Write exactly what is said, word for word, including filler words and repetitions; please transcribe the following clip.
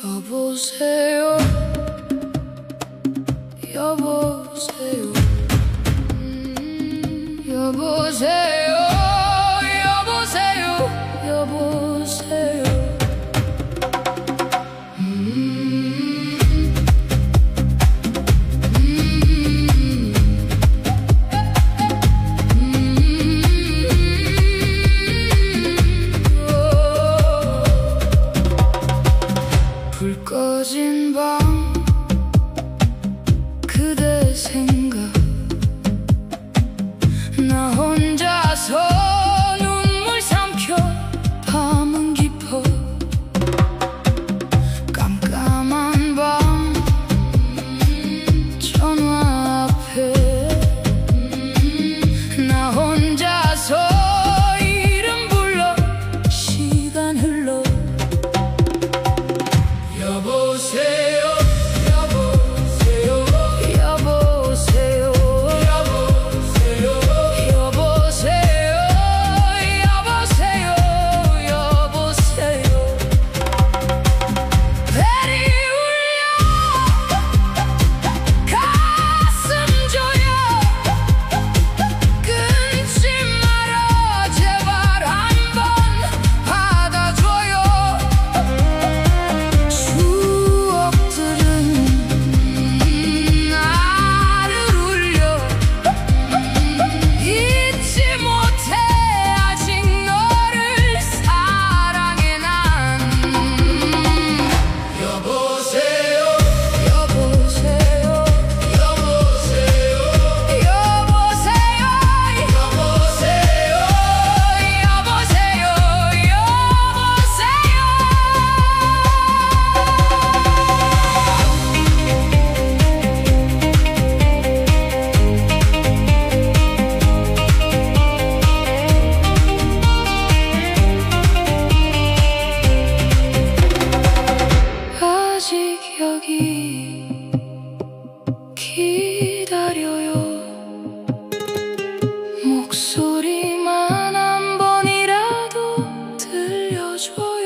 여보세요, 여보세요, 음, 여보세요, 여보세요, 여보세요. 음, 음, 음, 오. 불 꺼진 밤 그대 생각 나 혼자서 눈물 삼켜 밤은 깊어 깜깜한 밤 전화 앞에 나 혼자서 이름 불러 시간 흘러 여보세요, 여보세요, 여보세요, 여보세요, 여보세요, 여보세요, 여보세요. 벨이 울려 가슴 조여 끊지 마라 제발 한번 받아줘요. 추억들은 나를 울려 잊지 못해 아직 너를 사랑해 난. 여보세요, 여보세요, 여보세요, 여보세요, 여보세요, 여보세요, 아직 여기 기다려요. 목소리만 한 번이라도 들려줘요.